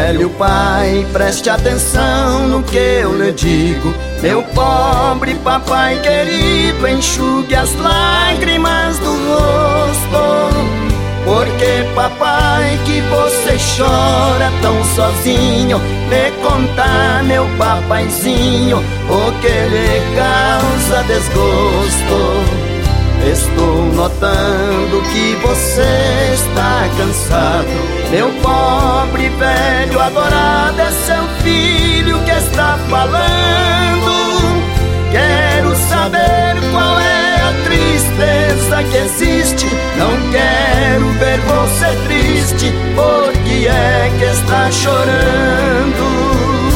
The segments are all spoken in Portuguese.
Velho pai, preste atenção no que eu lhe digo. Meu pobre papai querido, enxugue as lágrimas do rosto. Porque papai, que você chora tão sozinho, me conta, meu papaizinho, o que lhe causa desgosto. Estou notando que você está cansado. Meu pobre velho adorado, é seu filho que está falando. Quero saber qual é a tristeza que existe. Não quero ver você triste. Por que é que está chorando?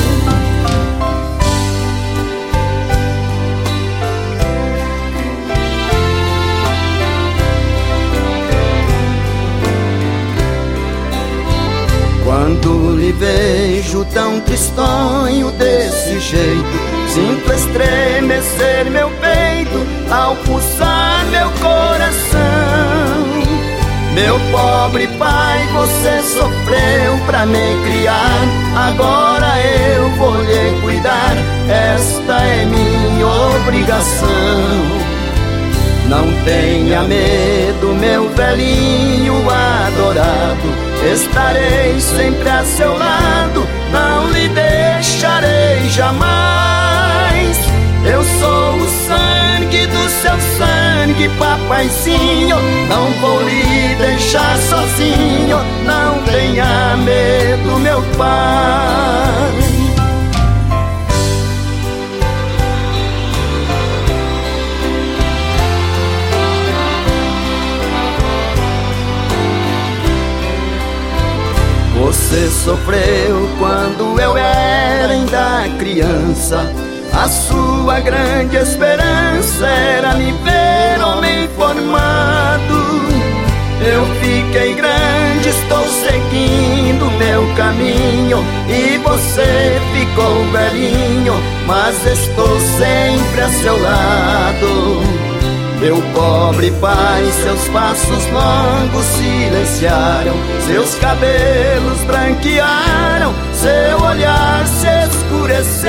Quando lhe vejo tão tristonho desse jeito, sinto estremecer meu peito ao pulsar meu coração. Meu pobre pai, você sofreu pra me criar, agora eu vou lhe cuidar, esta é minha obrigação. Não tenha medo, meu velhinho adorado, estarei sempre a seu lado, não lhe deixarei jamais. Eu sou o sangue do seu sangue, papaizinho, não vou lhe deixar sozinho. Não tenha medo, meu pai. Você sofreu quando eu era ainda criança. A sua grande esperança era me ver homem formado. Eu fiquei grande, estou seguindo meu caminho, e você ficou velhinho, mas estou sempre a seu lado. Meu pobre pai, seus passos longos silenciaram, seus cabelos branquearam, seu olhar se escureceu,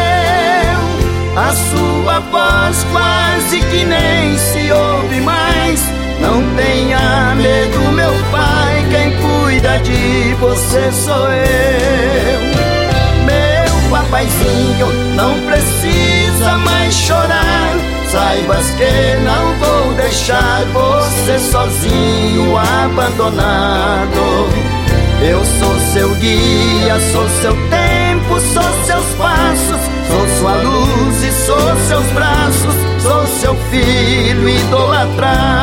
a sua voz quase que nem se ouve mais. Não tenha medo, meu pai, quem cuida de você sou eu. Meu papaizinho, não precisa mais chorar, saibas que não vou deixar você sozinho, abandonado. Eu sou seu guia, sou seu tempo, sou seus passos, sou sua luz e sou seus braços, sou seu filho idolatrado.